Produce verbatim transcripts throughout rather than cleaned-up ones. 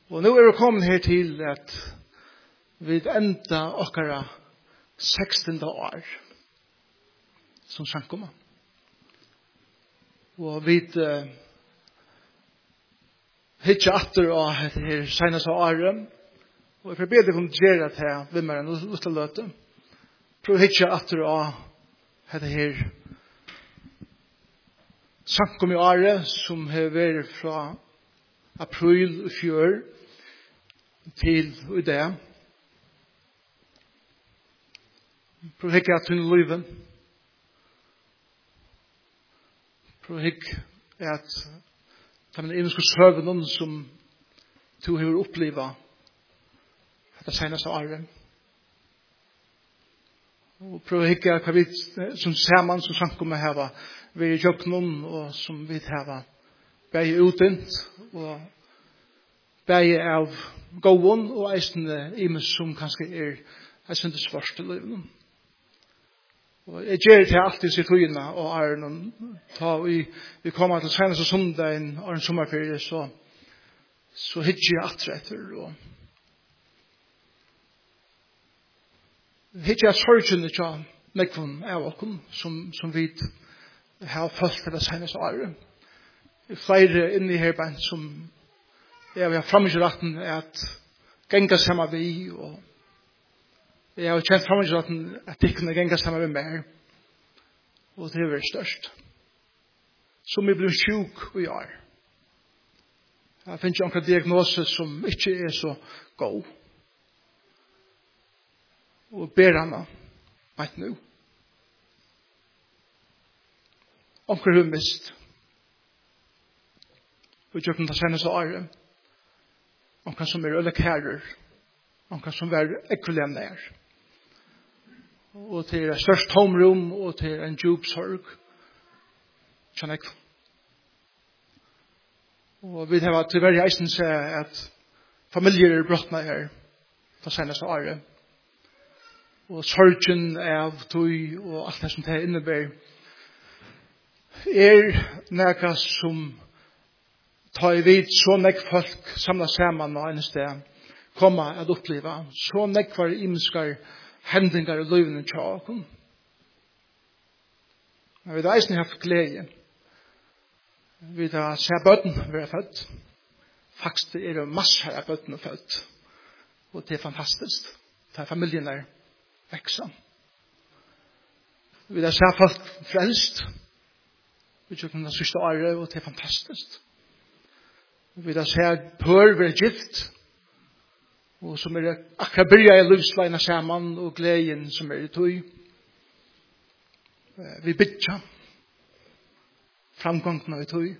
Og nu er vi kommet her til at vi enda okkara sekstende år som sankoma. Og vi uh, hittar atter av dette her seneste året. Og jeg får bedre om dere til vimmeren og utløte. Prøv å hittar atter av dette her sankom i året som har vært fra april i fjør til i dag. Prøv å hikke at hun løyven. Prøv å hikke at det er en søvnen som du har opplevd det seneste året. Og prøv å hikke hva vi som ser man som sanker med her vi er jøkken og som vi har begge utdent og begge av gåen og eisende imes som kanskje er eisende svart til livet. Og jeg gjør det alltid sitt høyene og er noen ta vi, vi kommer til seneste sondagen og en sommerferie så så hittar jeg atre etter og hittar jeg sorgen ikke nekvun av okken som, som vi har følt til det seneste året. Flere inni her bæn som jeg har framgjøraten at genga sammen vi og jeg har kjent framgjøraten at det kunne genga sammen vi mer og det er veldig størst. Som vi blir sjuk og gjør. Jeg finner ikke en diagnose som ikke er så god. Og ber henne vet nå. Onker har mist. Og jeg kan ta seneste året. Onker som er øle kærer. Onker som er ekvelig nær. Og til et størst tomrum og til en djup sorg. Kjenner jeg. Og vi har til veldig eisen se at familier er brottene her på seneste året. Og sorgen av tog og alt det som det innebærer er nækka som tar i vid så nekk folk samla sammen og en sted komma at oppleva så nekk var imenskar hendingar i løyvene tjaken. Men vi har eisen haft glede. Vi har sett bøtten være født. Faktisk er det masser av bøtten født. Og det er fantastisk. Det er familien der veksa. Vi har sett folk frelst. Vi har kunnet sørste året, og det er fantastisk. Vi har sett pør være gift, og som er akkurat byrja i livsleina sammen, og gleden som er i tog. Vi bytja framgången av i tog.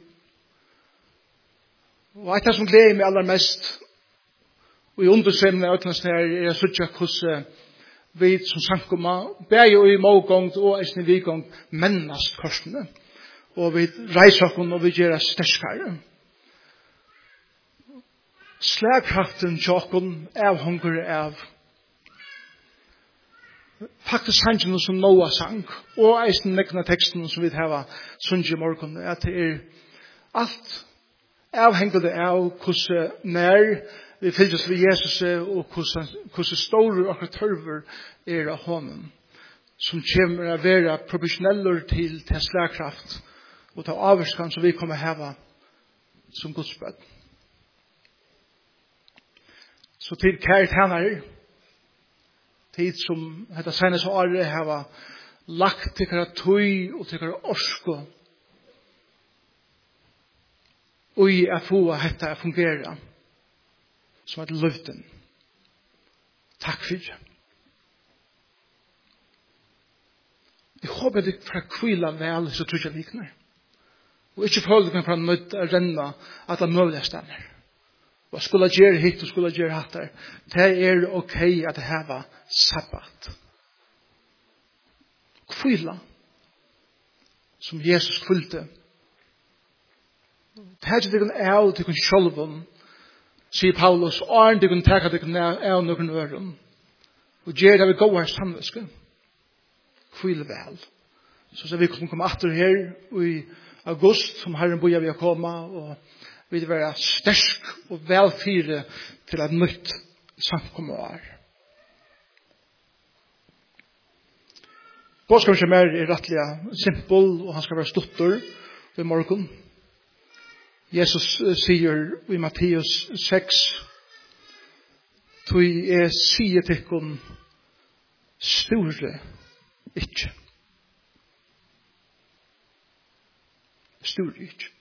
Og et av som gleder meg aller mest, og i undersømne av øtlandsnær, er jeg sørger hvordan vi som sankoma, begge og i målgång og eisne vigång, mennast korsene. Og vi reiser oss og vi gjør oss sterskere. Slagkraften tjokken avhunger av faktisk sangen som Noah sang og eisen nekna teksten som vi har sunget i morgen at det er alt avhengig av hvordan nær vi fylles ved Jesus og hvordan store og tørver er av hånden som kommer å være profesjoneller til til slagkraft og til avvarskan som vi kommer å hava som Guds bønn. Så til kære tjenere, tid som dette seneste året hava lagt til kære tøy og til kære orsko og i å få dette å fungere som et løften. Takk for det. Jeg håper det fra kvila vel så tror jeg likner. Og ikke føler meg fra nødt å renne at det mulige stemmer. Og skulle gjøre hit og skulle gjøre hatt der. Det er ok at det her var sabbat. Kvila som Jesus kvilte. Det er ikke det kan av til kun sjølven, sier Paulus, og er det kan teka det kan av noen øren. Og gjør det vi går her samviske. Kvile vel. Så så vi kan komme atter her i august, som Herren boja vi har kommet, og vi vil være sterk og velfyre til et nytt samkommet år. Påsken som er rettelig simpel, og han skal være stuttor i morgen. Jesus sier i Matteus seks, «Tui er sier tikkun store ikke.» Store ikke.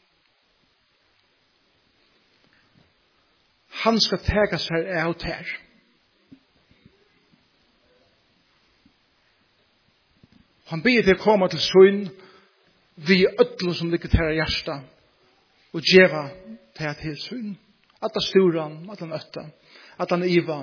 Han skal tega seg av her. Han ber til å komme til søgn vi ødler som ligger til hjertet og djeva til til søgn. At det store han, at han øtta, at han iva.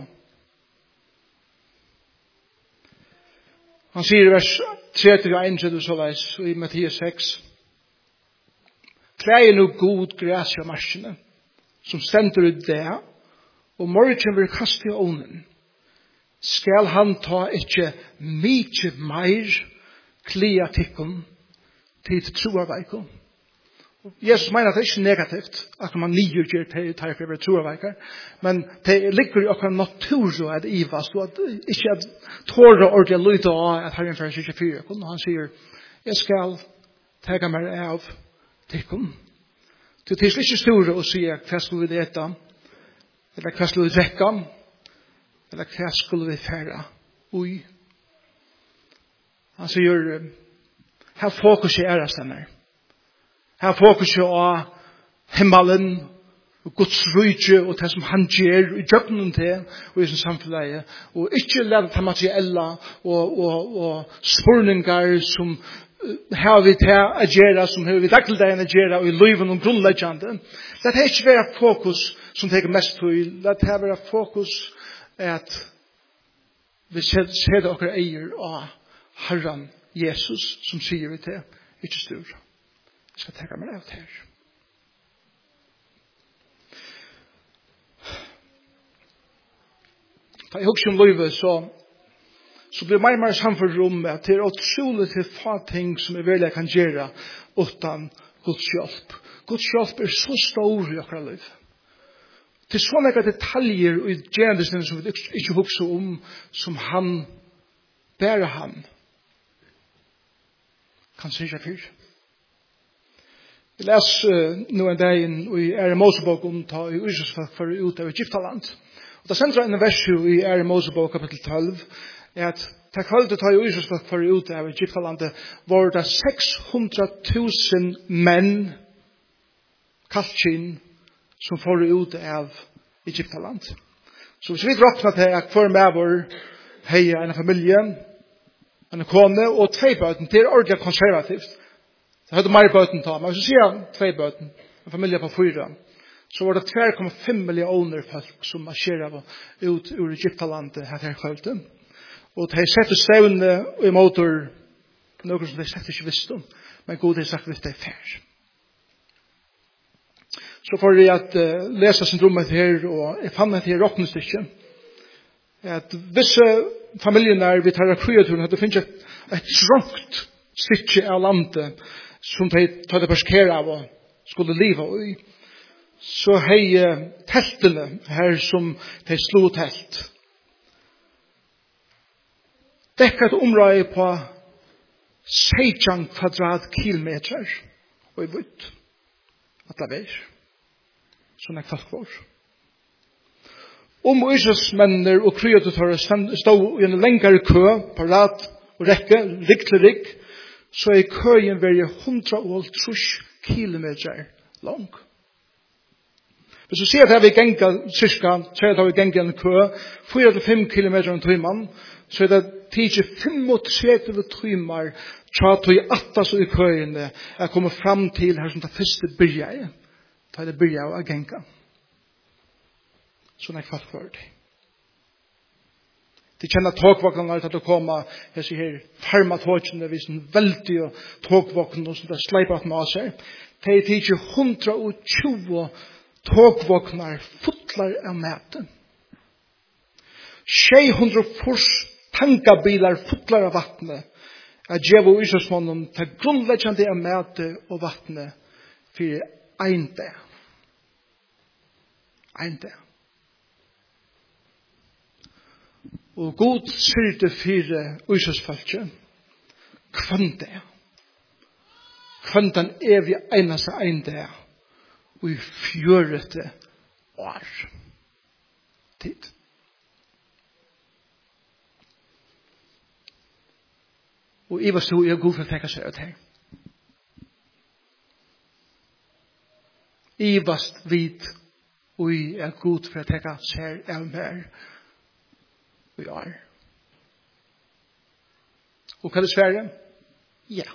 Han sier i vers tretti og einogtretti så veis i Matteus seks, «Klæg er no god græs i marsjene, som stender ut det, og morgen vil kaste i ånen. Skal han ta ikke mykje meir klia tikkun til troarveikon?» Jesus mener at det er ikke negativt at man nye gjør til å være troarveikar, men det ligger i akkurat natur at ivast, og at ikke at tåre ordentlig lyde av at Herren først ikke fyrer. Og han sier, jeg skal tega meg av tikkun. Til det er ikke store å si hva skulle vi dette, eller hva skulle vi drekka, eller hva skulle vi fære ui. Han sier, her fokus i ærestenner. Her fokus i av himmelen, og Guds rydje, og det som han gjør, i døgnen til, og i sin samfunnet, og ikke lade det materielle, og, og, og spurningar som har vi til å gjøre, som har vi dagligdagen å gjøre, og i liven og grunnleggende. Det er ikke være fokus som teker mest til, det er være fokus at vi ser dere eier av Herren Jesus, som sier vi til, ikke styr. Jeg skal tenke meg av her. Da jeg husker om livet, så så blir mer og mer samfunnet om at det er utrolig til få ting som jeg veldig kan gjøre uten Guds hjelp. Guds hjelp er så stor i akkurat liv. Det er sånne detaljer i gjennomsnitten som vi ikke husker om, som han, bare han, kan sige for. Jeg leser nå en dag i Ære Mosebok om ta i Israelsfolk for ut av Egyptaland. Og det sender en vers i Ære Mosebok kapittel tolv, er at ta kvalitet ta i Israelsfolk for ut av Egyptalandet var det seks hundre tusen menn kaltkinn som får ut av Egyptaland. Så hvis vi dropper til at hver med vår heia en familie, en kone og tvei bøten, det er ordentlig konservativt. Det hadde mer bøten ta, men hvis vi sier tvei bøten, en familie på fyra, så var det två komma fem millioner folk som marsjerer ut ur Egyptalandet her til kvalitet. Og de setter stevne i motor, noe som de setter ikke visst om, men god har sagt hvis det er fær. Så får jeg at uh, lese syndromet her, og jeg fann at her råkningsstykke, at visse familiene vi tar av kreaturen, at det finnes et, et trångt stykke av landet, som de tar det perskerer av og skulle leve i. Så hei uh, teltene her som de slo telt, dekket område på seksten kvadratkilometer og i vutt. At det er sånn er folk var. Om Israelsmennene og kreaturer stod i en lengre kø, parat og rekke, rikk til rikk, så er køen veldig hundre og trus kilometer lang. Hvis du sier at vi gengar cirka, så er det vi gengar en kø, fire til fem kilometer om tøyman, så er det tidsi femogtrettive timer tja tog attas og i køyene er kommet fram til her som det første byrja ta det byrja av genga. Sånn er kvart for det. De kjenner togvaknene til å komme her sier her farma togene vi sånn veldig togvaknene som det sleipat med seg. De er tidsi hundra og tjue togvaknar fotlar av maten. Tjei hundra fors tankabilar fotlar av vattnet at djevo Israelsmannen til grunnleggjande av mate og vattnet for ein dag. en det. Og god syrte fire uisesfaltje, kvann det. Kvann den evige eneste en det, og i fjørete år. Tid. Og i var stod jeg god for å tenke seg ut her. I vast vid, og i er god for å tenke seg av mer. Vi er. Og hva er det svære? Ja.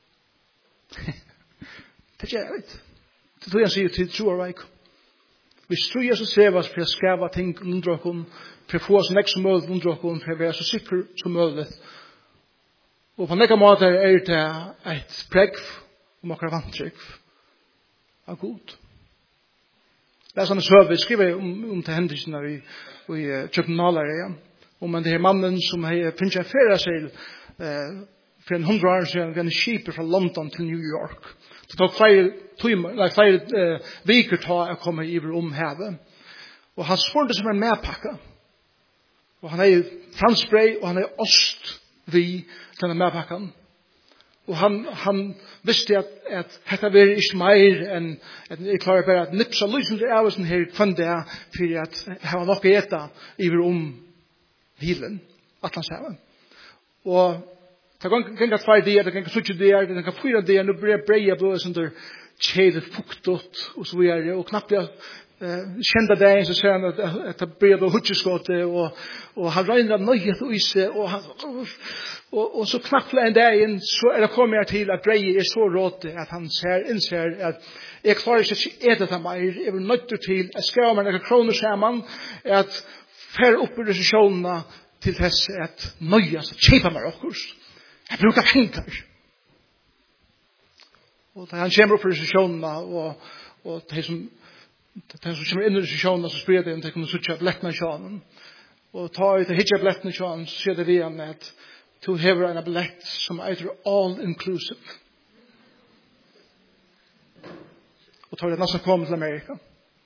Det gjør jeg litt. Det tror jeg sier til tro og veik. Hvis tro jeg så ser oss for å skave ting under oss, for å få oss nekk som mulig under oss, for å være så sikker som mulig. Og på nekka måte er det et pregg om akkurat vantrykk av god. Det er sånn søv, vi skriver om, om til hendelsene i, i København igjen. Om det her mannen som har finnet seg ferdig seg eh, for en hundre år siden ved en skip fra London til New York. Det tok flere, timer, nei, flere eh, viker ta å komme iver om havet. Og han svarte som en medpakke. Og han er franskbrei og han er ost vi denne medpakken. Og han, han visste at, at dette var ikke mer enn at jeg klarer bare at nipsa lysende av oss her kvann det for at jeg har nok å ete iver om hvilen, Atlantshavet. Og det kan ikke tvær dier, det kan ikke suttje dier, det kan ikke fyra dier, nå blir breia blod som der kjedet fuktot, og så videre, og knappt jeg uh, kjente det en, så ser han at, at det blir blod hutjeskåte, og, og han regner av nøyet og ise, og, han, og, og, og så knappt en dag inn, så er det kommet her til at breia er så råte, at han ser, innser at jeg klarer ikke å ete det mer, jeg vil nødt til, jeg skal ha meg noen kroner sammen, at fer upp i resesjonene til þess at nøyast at kjeipa meg okkurs. Jeg brukar penger. Og da han kommer upp i resesjonene, og, og de som, de som kommer inn i resesjonene, så spyrir de om de kunne sutja billettene i sjånen. Og ta ut og hitja billettene i sjånen, så sier det vi han at du hever en billett som er all inclusive. Og tar det nesten kommet til Amerika.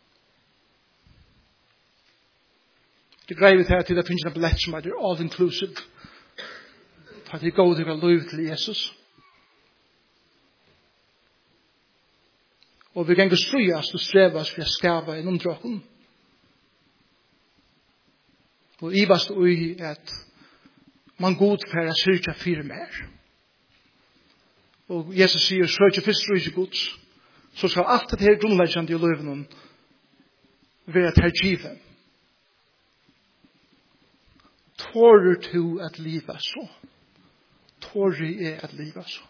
Det greier vi til at det finnes en billett som er all-inclusive. For at det går til å lov til Jesus. Og vi kan ikke strøyast og strevast for å skave en omdråken. Og ivast ui at man god for å sørge fire mer. Og Jesus sier, sørge først og ikke gods. Så skal alt det her grunnleggende i loven være tergivet. Tårer du at liva så? Tårer er at liva så?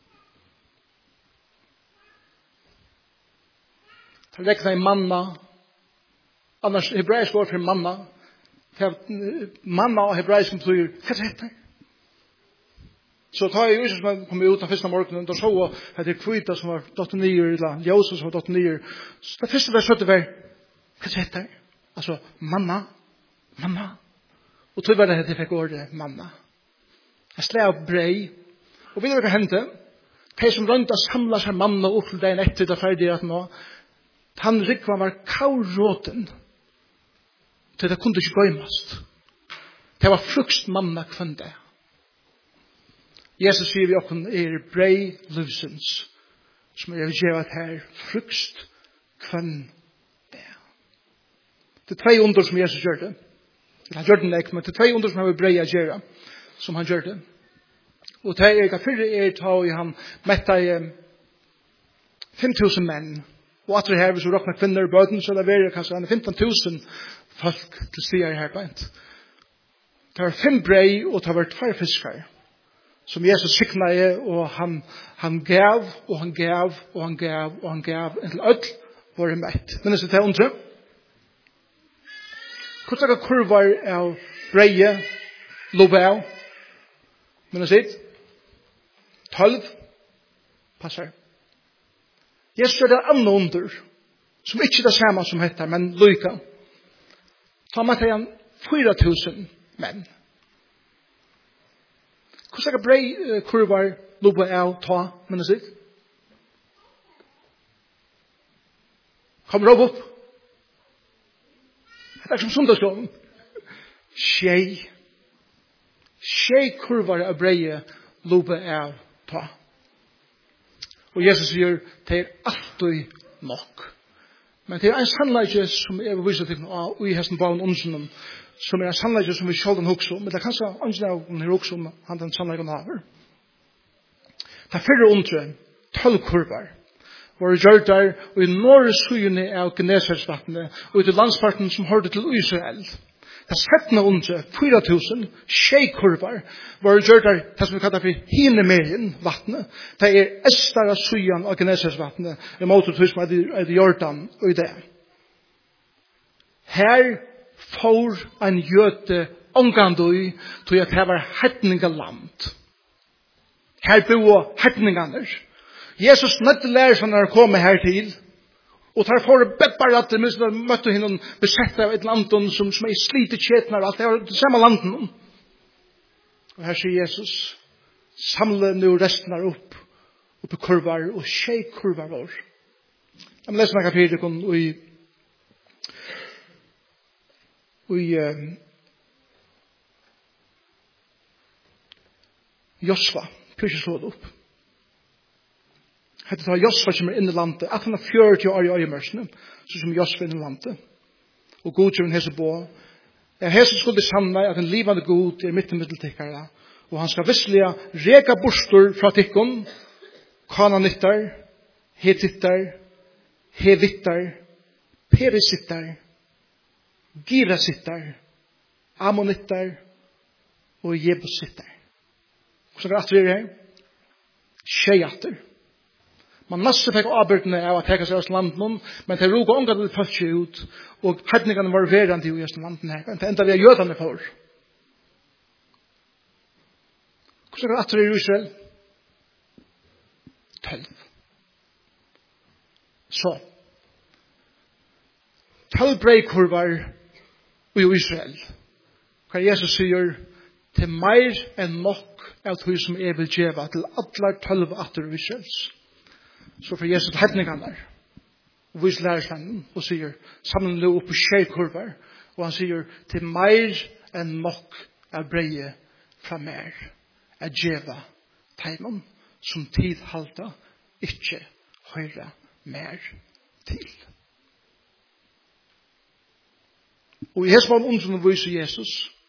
Det rekna i manna. Annars hebraisk ord for manna. Manna og hebraisk betyr, hva er det? Så tar jeg Jesus som kom ut av første morgenen, og så at det er kvita som var dotter nyer, eller Josef som var dotter nyer. Så det første var søtte var, hva er det? Altså, manna, manna. Og tog var det at jeg fikk ordet manna. Jeg slei av brei. Og vet du hva hendte? De som rundt og samlet seg manna opp til dagen etter det ferdig at nå, han rikva var kauråten til det kunne ikke gøymast. Det var frukst manna kvann det. Jesus sier vi okken er brei livsens som er gjevat her frukst kvann det. Det er tre under som Jesus gjør det. Han gjør den ikke, men det er tre under som han vil breia gjøre, som han gjør det. Og det er ikke fyrre er ta i han metta i fem tusen menn. Og at det her, hvis du råkner kvinner i bøten, så er det veldig kanskje han er femten tusen folk til stier her beint. Det var fem brei, og det var tvær fiskar, som Jesus sikna i, og han, han gav, og han gav, og han gav, og han gav, en til ødel var det mett. Men det er undre. Hvordan er kurvar av breie, lobe av? Men det sitt? Tolv? Passar. Jesus gjør det andre under, som ikke er det samme som heter, men lyka. Ta med til en fyra tusen menn. Hvordan er brei kurvar, lobe av, ta? Men det sitt? Kom råp opp. Det er som sundagsloven. Tjei. Tjei kurvar av breie lobe av ta. Og Jesus sier, det er alltid nok. Men det er en sannleggje som jeg vil vise til og i hesten bauen ondsen som er en sannleggje som vi sjalden hokser om. Men det er kanskje ondsen av den hokser om han den sannleggen haver. Det er fyrre ondre, tolv kurvar, var gjør der og i norre sugene av Genesarsvattene og i til landsparten som hørte til Israel. Det settende ondre, fyra tusen, tjei kurvar, var gjør der det som vi kallar for hinemerien vattnet. Det er estar av sugen av Genesarsvattene i måte til som er i Jordan og i det. Her får en jøte omgandøy til at det var hetningaland. Her bor hetninganer. Jesus nødde lærer som han kom her til. Og tar for bedbar at det møtte henne besette av et land som, som er slitet kjetner og alt. Det var det samme landet. Og her sier Jesus, samle nå resten her opp, opp i kurvar og tjei kurvar vår. Jeg må lese noen kapitler og i, og i um, Josva, pyrkje slå det opp. Hette tar Josva som er inne i landet, at han har fjørt år i øyemørsene, så som Josva er inne i landet. Og god som hese på. Er hese skulle sanne at en livande god er midt i middeltikkere, og han skal visselig reka bostor fra tikkun, kananittar, hetittar, hevittar, perisittar, girasittar, ammonittar og jebusittar. Hvordan er det at vi er her? Tjeiatter. Man masse fikk avbyrdene av at hekka seg av landen, men det roga omgat det først ut, og hedningene var verande i just landen her, men det enda vi er jødane for. Hvordan er det at vi er i Israel? Tølv. Så. Tølv breikurvar i Israel. Hva Jesus sier, til meir enn nok av tog som jeg vil gjeva til atler tølv atter i Israels. Så for Jesus til hedningene der, og viser lærersvennen, og sier, sammen nå oppe tjei kurvar, og han sier, til meir enn nok av breie fra mer, er djeva teimon, som tid halda, ikkje høyre mer til. Og i hesman undren viser Jesus,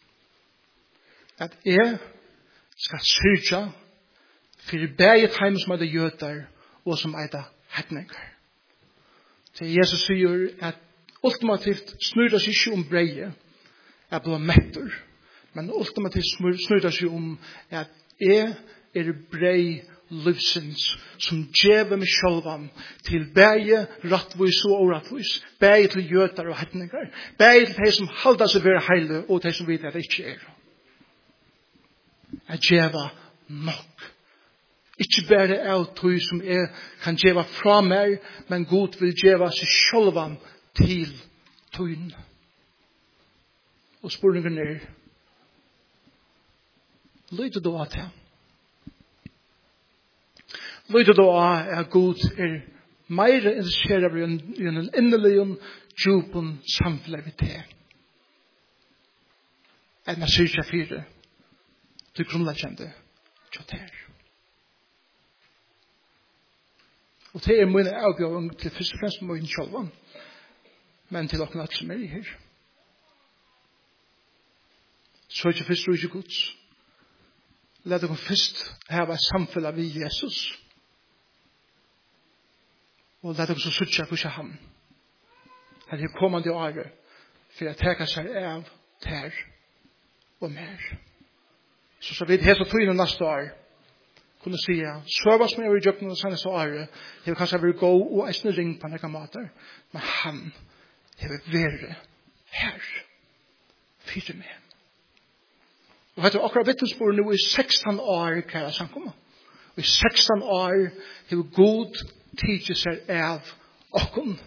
at jeg skal syrja for begge teimon som er det jøder, og som er det hetninger. Så Jesus sier at ultimativt snur det seg ikke om breie, er blå metter, men ultimativt snur det seg om at jeg er brei livsins som djever med sjølvan til beie rattvis og orattvis, beie til jøter og hetninger, beie til de som halda seg være heile og de som vet at det ikke er. Jeg djever nok. Ikke bare av tog som jeg kan djeva fra meg, men Gud vil djeva seg sjølvan til togene. Og spørningen er, lyder du av det? Lyder du av at Gud er mer interessert i en innelig djupen samfunnet vi til? Enn man sier seg fire til grunnleggende kjøtter. Og det er min avgjøring til først og fremst min sjølvan, men til dere som er i her. Så er ikke først og ikke Guds. La dere først hava et samfunn av Jesus. Og la dere så suttje for seg han. Her er kommende året for å teka seg av ter og mer. Så så vidt helt og tøyne neste år kunne si, så hva som er i jøkken og seneste året, det vil kanskje være gå og eisne ring på nekka mater, men han, det vil være her, fyre med. Og vet du, akkurat vittnesbord nå i sekstan år, kære samkomma, og i sekstan år, det vil god tidse seg av okken.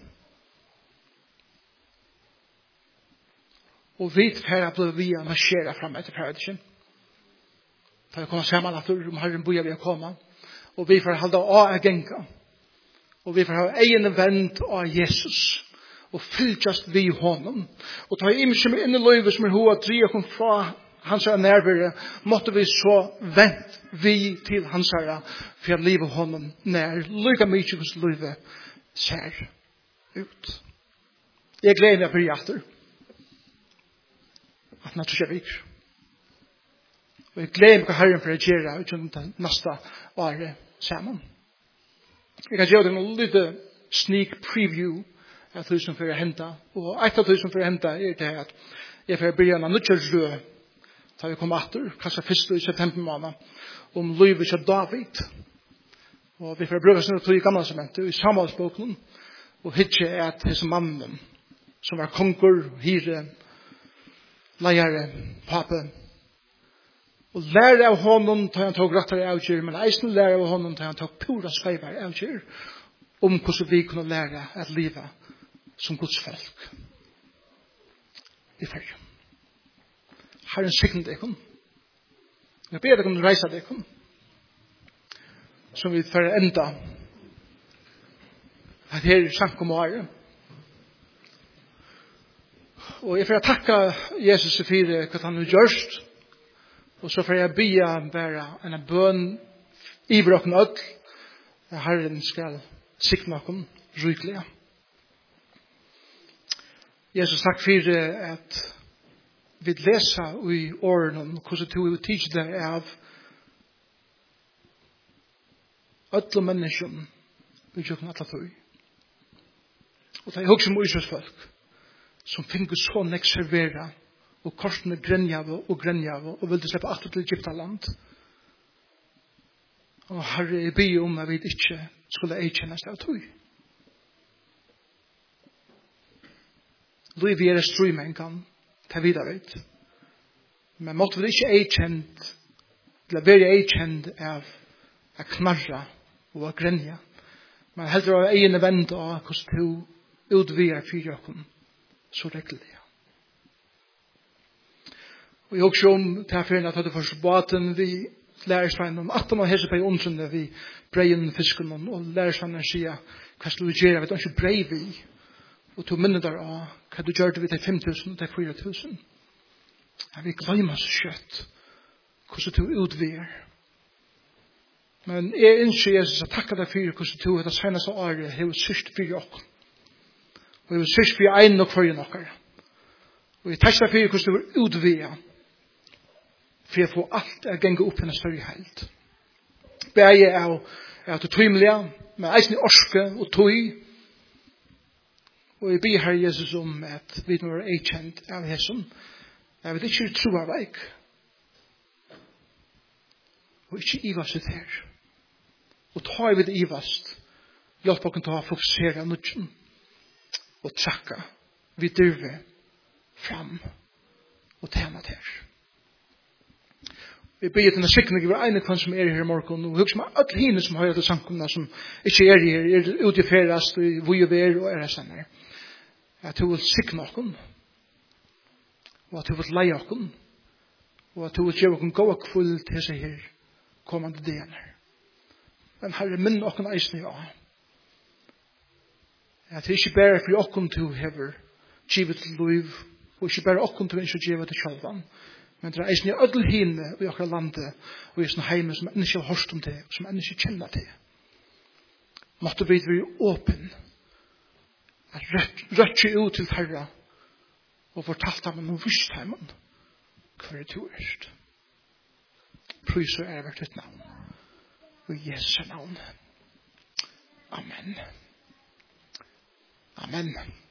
Og vi færre ble vi marsjere frem etter paradisen. For jeg kommer sammen at om Herren boja vi å komme. Og vi får halda av å genka. Og vi får ha egen vend av Jesus. og fylgjast vi honom. Og ta imse med inn i løyve som er hoa dri okkom fra hans er nærvære, måtte vi så vent vi til hans er for å live honom nær. Lyga mykje hos løyve ser ut. Jeg gleder meg for hjerter. At han tror jeg viker. Og jeg gleder meg herren for å gjøre uten det neste året sammen. Jeg kan gjøre en lite sneak preview av det som får hente. Og et av det som får hente er det at jeg får begynne av nødkjørsrød da vi kom etter, kanskje første i september måned, om livet til David. Og vi får bruke sånne to i gamle sementet, i samholdsboken, og hitje er at disse mannen, som var konger, hyre, leiere, pape, og lære av honom til han tok rettere avgjør, men eisen lære av honom til han tok pura skreiber avgjør, om hvordan vi kunne lære at livet som Guds folk. I ferie. Herren signet dekon. Jeg ber deg om å reise dekon. Som vi får enda. At her er sank om året. Og jeg får takka Jesus i fire hva han har gjørst. Og så får jeg bya bare en bøn i brokken ødel. Herren skal sikne okkom rykelig. Jesus takk for at vi leser i årene om hvordan du tidsjer det av ødel mennesker vi gjør alle tog. Og det er også som Israelsfolk som finner så nek servera og korsene grenjave og grenjave og vil slippe atter til Egyptaland. Og Herre, jeg ber om at vi ikke skulle eikjennes av tog. Liv er strøymengan, det videre vet. Men måtte vi ikke eikjent, eller være eikjent av å knarra og å grenja. Men heller av egen vend av hvordan du utvier fyrjøkken så rekkelig. Og jeg også om til å finne at det første båten vi lærersveien om at man hese på i omtrunnet vi breien fisken og lærersveien sier hva skal du gjøre, vet du ikke brei vi og to minne der av hva du gjør det ved de fem tusen og de fire tusen. Jeg vil glemme så kjøtt hvordan du utvier. Men jeg ønsker Jesus å takke deg for hvordan du det seneste året har sørst for dere. Og jeg har sørst for en og for dere. Og jeg takker deg for hvordan du vil utvier for å få alt å gjenge opp en større helt. Begge er at du tøymelige, men eisen i orske og tøy. Og jeg ber Herre Jesus om at vi må være eikjent av hesson. Jeg vet ikke tro av veik. Og ikke ivast ut her. Og ta i vid ivast. Hjelp oss til å fokusere nødgen. Og trakka. Vi dyrve fram. Og tjene til. Vi ber til en sikning over ene kvann som er her i morgen. Og husk meg alle hine som har hatt samkomna som ikke er her. Er ute i ferast. Og vi og ver og er her sann her. At du vil sikne okken. Og at du vil leie okken. Og at du vil gjøre okken gå og full til seg her kommande deler. Men Herre, minn okken eisen ja. At det ikke bare for okken du hever givet til liv. Og ikke bare okken du ikke givet til sjalvan. Men det er eisen i ødel hine i okker landet og i sånne heime som enn ikke har hørst om det og som enn ikke kjenner det. Måtte vi være åpen at rødt ut til Herre og fortalt ham noe visst heimen hva er du erst. Prøys og er vært ditt navn. Og i Jesu navn. Amen. Amen.